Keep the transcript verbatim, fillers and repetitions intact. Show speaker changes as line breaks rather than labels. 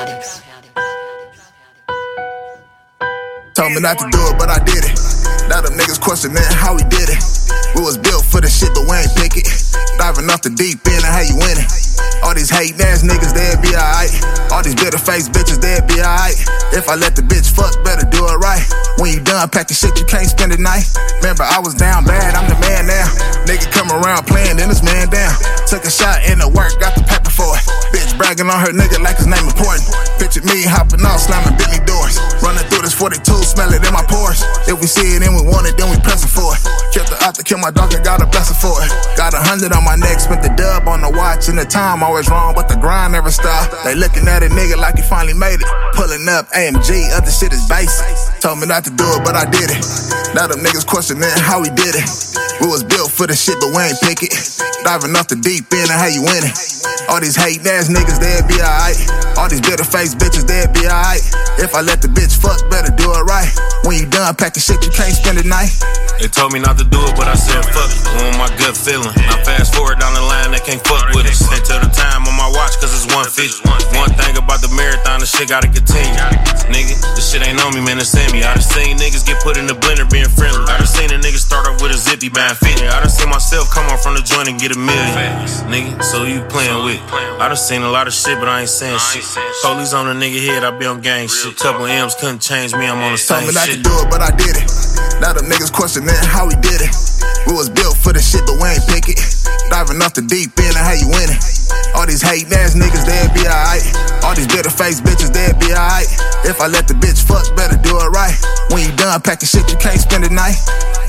Told me not to do it, but I did it. Now them niggas questioning how we did it. We was built for the shit, but we ain't pick it. Diving off the deep end and how you winning. All these hating ass niggas, they'll be alright. All these bitter face bitches, they'll be alright. If I let the bitch fuck, better do it right. When you done packing shit, you can't spend the night. Remember, I was down bad, I'm the man now. Nigga come around playing, then this man down. Took a shot in the work, got the paper for it. Bitch bragging on her nigga like his name important. Picture me hopping off, slamming Bentley doors. Running through this forty-two, smell it in my pores. If we see it and we want it, then we pressing for it. Kept the out to kill my dog and got a blessing for it. Got a hundred on my neck, spent the dub on the watch. And the time always wrong, but the grind never stopped. They looking at a nigga like he finally made it. Pulling up A M G, other shit is basic. Told me not to do it, but I did it. Now them niggas questioning how we did it. We was built for the shit, but we ain't pick it. Diving off the deep end and how you winning. All these hating ass niggas, they'll be alright. All these bitter face bitches, they'll be alright. If I let the bitch fuck, better do it right. When you done packing shit, you can't spend the night.
They told me not to do it, but I said fuck it. On my gut feeling. Now fast forward down the line, they can't fuck with us. Can't tell the time on my watch, cause it's one fifty. One thing about the marathon, the shit gotta continue. Nigga, this shit ain't on me, man, it's in me. I done seen niggas get put in the blender being friendly. I done seen a nigga start off with a zippy buying fifty. I done seen myself come off from the joint and get a million. Nigga, so you playing with. I done seen a lot of shit, but I ain't saying shit. Police on a nigga head, I be on gang shit. Couple M's couldn't change me, I'm on the same
shit. Told me not
shit.
to do it, but I did it. Now them niggas questioning how we did it. We was built for the shit, but we ain't pick it. Diving off the deep end and how you winning. All these hating ass niggas, they'll be alright. All these bitter face bitches, they'll be alright. If I let the bitch fuck, better do it right. When you done packing shit, you can't spend the night.